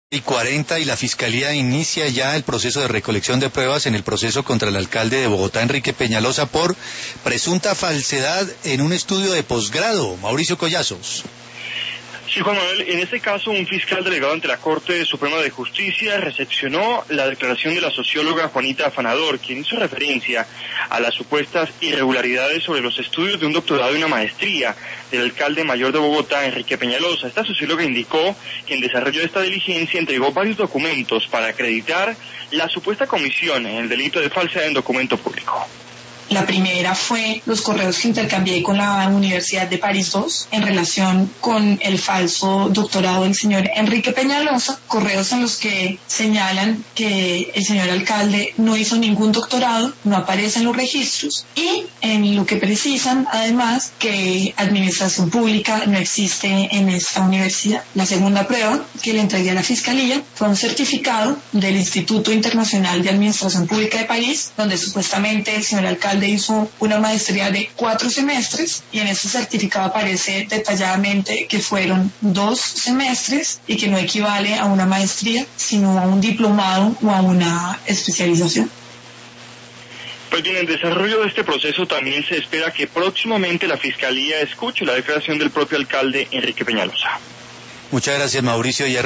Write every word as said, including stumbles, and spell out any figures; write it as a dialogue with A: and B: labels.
A: Y cuarenta y la Fiscalía inicia ya el proceso de recolección de pruebas en el proceso contra el alcalde de Bogotá, Enrique Peñalosa, por presunta falsedad en un estudio de posgrado. Mauricio Collazos.
B: Sí, Juan Manuel, en este caso un fiscal delegado ante la Corte Suprema de Justicia recepcionó la declaración de la socióloga Juanita Afanador, quien hizo referencia a las supuestas irregularidades sobre los estudios de un doctorado y una maestría del alcalde mayor de Bogotá, Enrique Peñalosa. Esta socióloga indicó que en desarrollo de esta diligencia entregó varios documentos para acreditar la supuesta comisión en el delito de falsedad en documento público.
C: La primera fue los correos que intercambié con la Universidad de París dos en relación con el falso doctorado del señor Enrique Peñalosa, correos en los que señalan que el señor alcalde no hizo ningún doctorado, no aparece en los registros, y en lo que precisan además que administración pública no existe en esta universidad. La segunda prueba que le entregué a la Fiscalía fue un certificado del Instituto Internacional de Administración Pública de París, donde supuestamente el señor alcalde hizo una maestría de cuatro semestres, y en ese certificado aparece detalladamente que fueron dos semestres y que no equivale a una maestría, sino a un diplomado o a una especialización.
B: Pues bien, en desarrollo de este proceso también se espera que próximamente la Fiscalía escuche la declaración del propio alcalde Enrique Peñalosa.
A: Muchas gracias, Mauricio.